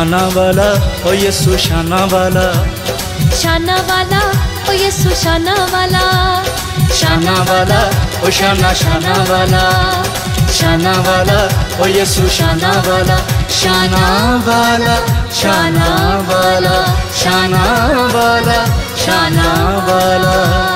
शाना वाला ओ यीशु शाना वाला, शाना वाला ओ यीशु शाना वाला, शाना वाला ओ शाना शाना वाला, शाना वाला ओ यीशु शाना वाला, शाना वाला शाना वाला, शाना वाला शाना वाला।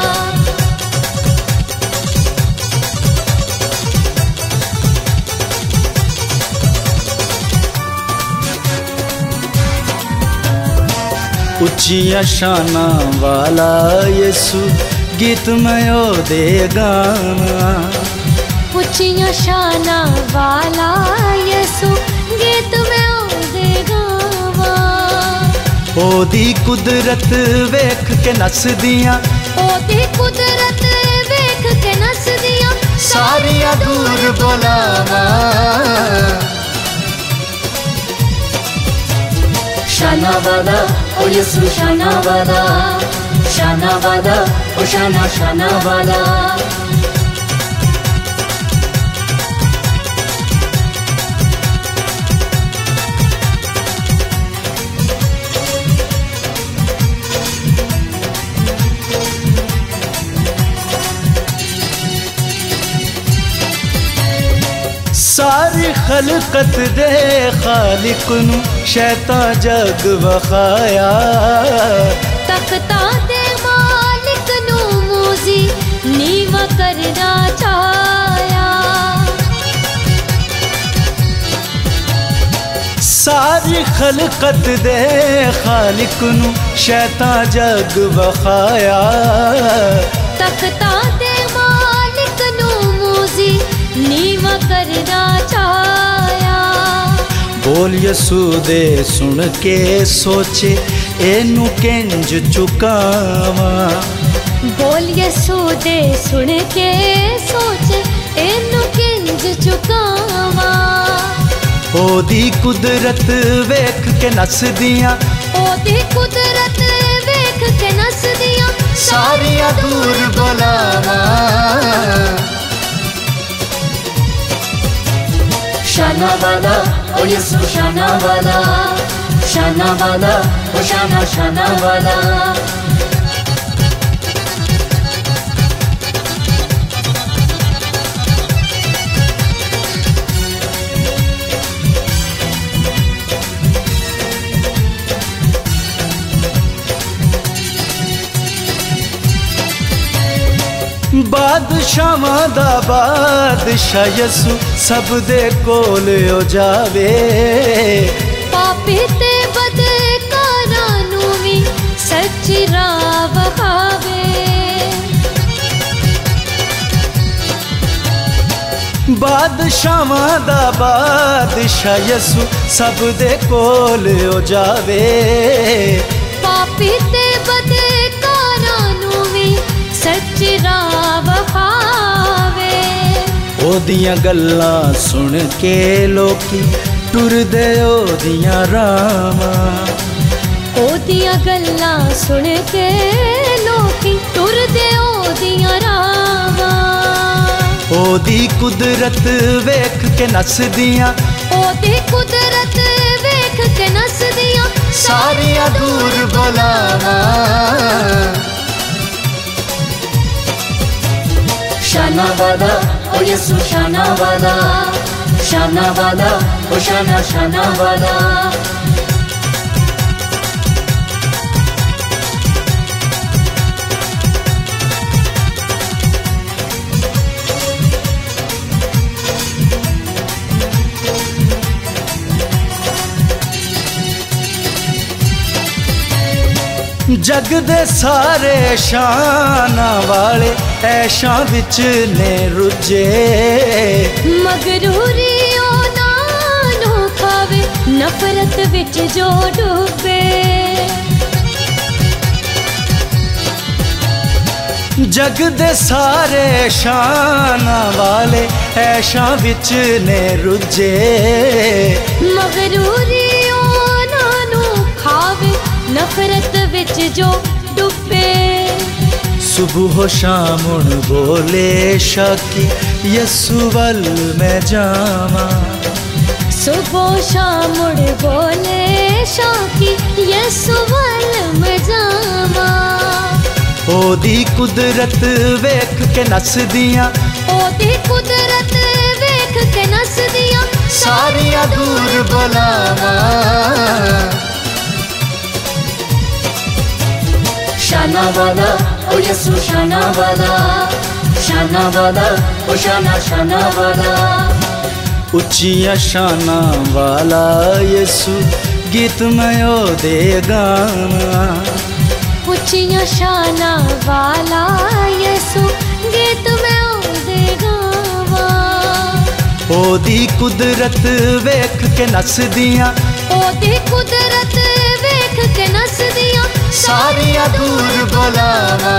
उच्चिया शाना वाला यीशु गीत मैं ओ दे गाना, उच्चिया शाना वाला यीशु गीत मैं ओ दे गावा। ओदी कुदरत वेख के नस दियां, ओदी कुदरत वेख के नस दियां, सारियां दूर बुलावा। शाना वाला ओ यीशु शाना वाला, शाना वाला ओ शाना शाना वाला। सारी खलकत दे खालिक नू शैतान जग वखाया, तख्ता दे मालिक नू मूजी नीवा करना चाया। सारी खलकत दे खालिक नू शैतान जग वखाया, तख्ता दे मालिक नू मूजी नीवा करना चाया। बोल यसू दे सुन के सोचे एनू किंज चुकावा, बोल यसू दे सुन के सोचे एनू किंज चुकावा। ओदी कुदरत वेख के नस दियां, ओदी कुदरत वेख के नस दियां, सारियां दूर बुलावा। शाना वाला ओ यीशु शाना वाला, शाना वाला ओ शाना शाना वाला। बादशाहां दा बादशाह यसू सब दे कोल ओ जावे, पापी ते बदकारां नू वी सच्ची राह वखावे। बादशाहां दा बादशाह यसू सब दे कोल ओ जावे, पापी ते बदकारां नू वी सच्ची राह वखावे। ओदियां गल्लां सुन के लोकी टुरदे ओदियां रावां, ओदियां गल्लां सुन के लोकी टुरदे ओदियां रावां। ओदी कुदरत वेख के नस दियां, ओदी कुदरत वेख के नस दियां, सारियां दूर बुलावा। शाना वाला ओ यीशु शाना वाला, शाना वाला ओ शाना शाना वाला। जग दे सारे शाना वाले ऐशां विच ने रुझे, मगरूरी उन्हां नू खावे नफरत विच जो डूबे। जग दे सारे शाना वाले ऐशां विच ने रुझे, मगरूरी उन्हां नू खावे नफरत विच जो डूबे। सुबह शाम हुण बोले शाकी यसू वल मैं जावां, सुबह शाम मुड़ बोले शाकी यसु वल मजावा ओदी कुदरत वेख के नसदियां ओदी कुदरत वेख के नसदियां सारियां दूर बुलावा शाना वाला ओ यसु शाना वाला ओ शाना वाला उच्चियां शाना वाला यसु गीत मैं ओ दे गाना उच्चियां शाना वाला यसु गीत मैं ओ दे गावा ओदी कुदरत वेख के नसदियां ओदी कुदरत वेख के नसदियां सारियां दूर बुलावा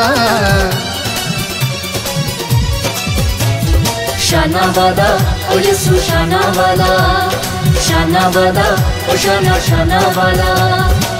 शाना वाला ओ यसु शाना वाला ओ शाना वाला